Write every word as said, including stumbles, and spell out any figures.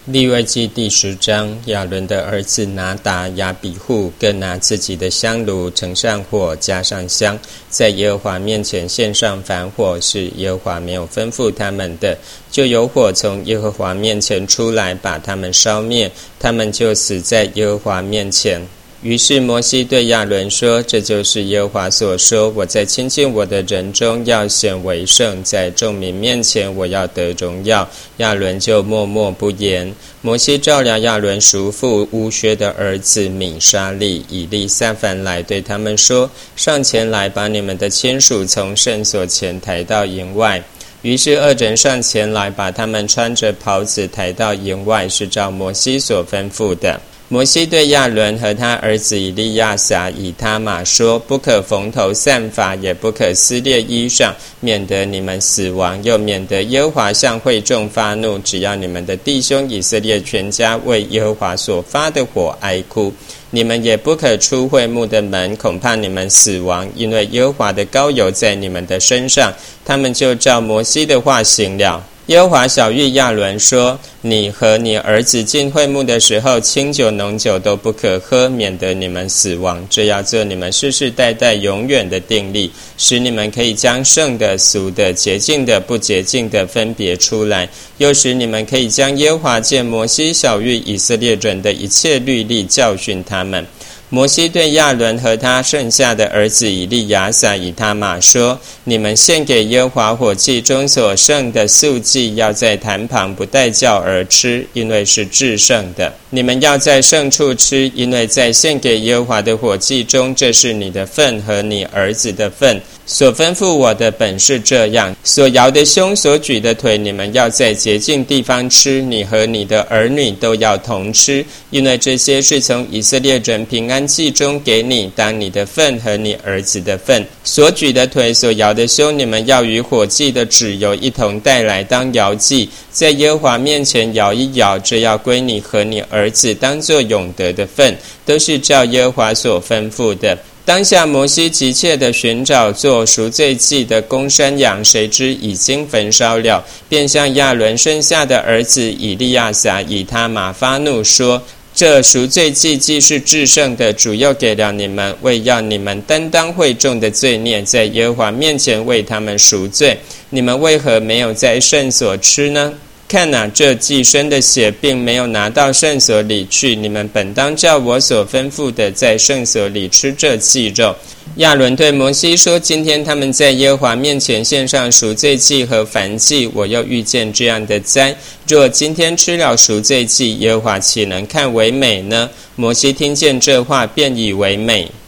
利未记第十章，亚伦的儿子拿达、亚比户各拿自己的香炉，盛上火，加上香，在耶和华面前献上燔火，是耶和华没有吩咐他们的，就有火从耶和华面前出来，把他们烧灭，他们就死在耶和华面前。于是摩西对亚伦说，这就是耶和华所说，我在亲近我的人中要显为圣，在众民面前我要得荣耀。亚伦就默默不言。摩西召了亚伦叔父乌薛的儿子米沙利、以利撒凡来，对他们说，上前来，把你们的亲属从圣所前抬到营外。于是二人上前来，把他们穿着袍子抬到营外，是照摩西所吩咐的。摩西对亚伦和他儿子以利亚撒、以他玛说，不可缝头散发，也不可撕裂衣裳，免得你们死亡，又免得耶和华向会众发怒。只要你们的弟兄以色列全家为耶和华所发的火哀哭，你们也不可出会幕的门，恐怕你们死亡，因为耶和华的膏油在你们的身上。他们就照摩西的话行了。耶和华晓谕亚伦说，你和你儿子进会幕的时候，清酒浓酒都不可喝，免得你们死亡。这要做你们世世代代永远的定例，使你们可以将圣的、俗的、洁净的、不洁净的分别出来，又使你们可以将耶和华借摩西晓谕以色列人的一切律例教训他们。摩西对亚伦和他剩下的儿子以利亚撒、以他玛说，你们献给耶和华火祭中所剩的素祭，要在坛旁不带酵而吃，因为是至圣的。你们要在圣处吃，因为在献给耶和华的火祭中，这是你的份和你儿子的份。所吩咐我的本是这样，所摇的胸、所举的腿，你们要在洁净地方吃，你和你的儿女都要同吃，因为这些是从以色列人平安祭中给你，当你的份和你儿子的份。所举的腿、所摇的胸，你们要与火祭的脂油一同带来当摇祭，在耶和华面前摇一摇，这要归你和你儿子当作永得的份，都是照耶和华所吩咐的。当下摩西急切地寻找做赎罪祭的公山羊，谁知已经焚烧了，便向亚伦剩下的儿子以利亚撒、以他玛发怒说，这赎罪祭既是至圣的，主又给了你们，为要你们担当会众的罪孽，在耶和华面前为他们赎罪，你们为何没有在圣所吃呢？看哪、啊，这祭牲的血并没有拿到圣所里去，你们本当照我所吩咐的，在圣所里吃这祭肉。亚伦对摩西说，今天他们在耶和华面前献上赎罪祭和燔祭，我又遇见这样的灾，若今天吃了赎罪祭，耶和华岂能看为美呢？摩西听见这话，便以为美。